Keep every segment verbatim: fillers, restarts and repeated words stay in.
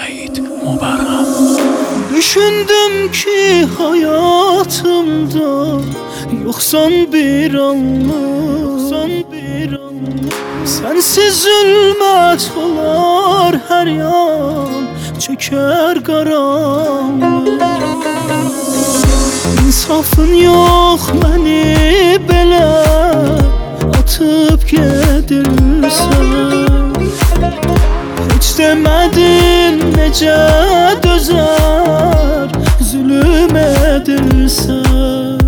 Sait Mübarak. Düşündüm ki hayatımda yoksan bir anlık, son bir anlık. Sensiz zulmet olar her yan, çeker karanlık. İnsafın yok beni belə atıp gedirsən. Hiç demedin nece dözer zulüm edirsən.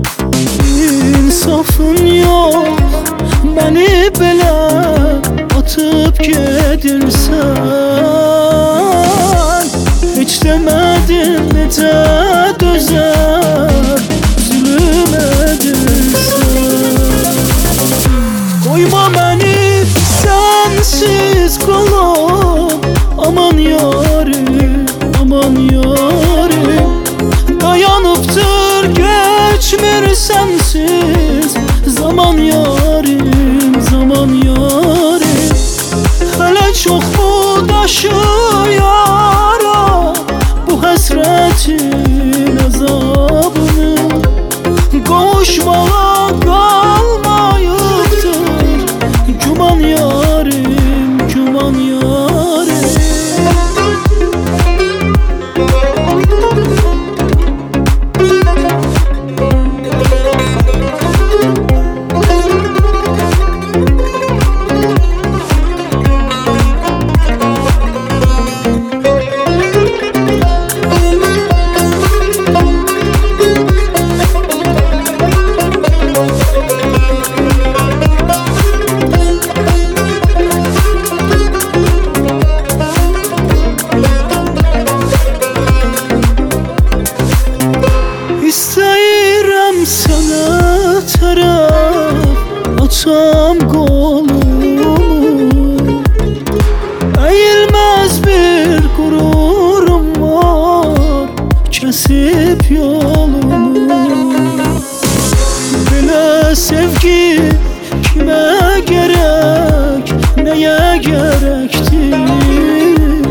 İnsafın yok beni belə atıp gedirsən. Hiç demedin nece dözer zulüm edirsən. Koyma beni sensiz kalam, aman yarim, aman yarim. Dayanıptır geçmir sensiz zaman yarim, zaman yarim. Hele çok mu taşıyara bu hasretin azabını, kavuşmaya kalmayıptır güman yarim, güman yarim. İstəyirəm sənə tərəf açam qolumu, əyilməz bir qururum var, kəsib yolumu. Belə sevgi kimə gərək, nəyə gərəkdir?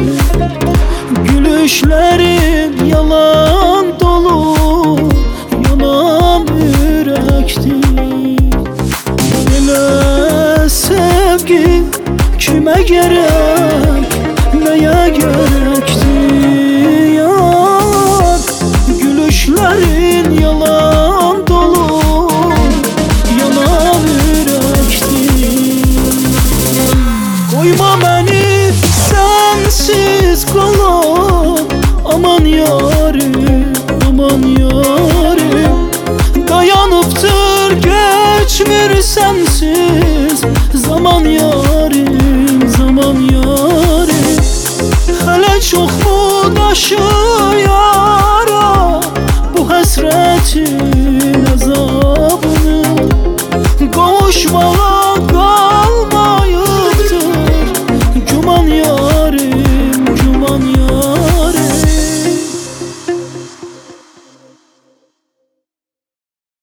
Gülüşlərin yalan dolu, yalan yürektir. Belə sevgi kimə gərək, nəyə gərəkdir? Yar, gülüşlərin yalan dolu, yalan yürektir. Koyma beni sensiz kalam, aman yarim, aman yarim. Dayanıptır geçmir sensiz zaman yarim, zaman yarim. Hele çok mu taşır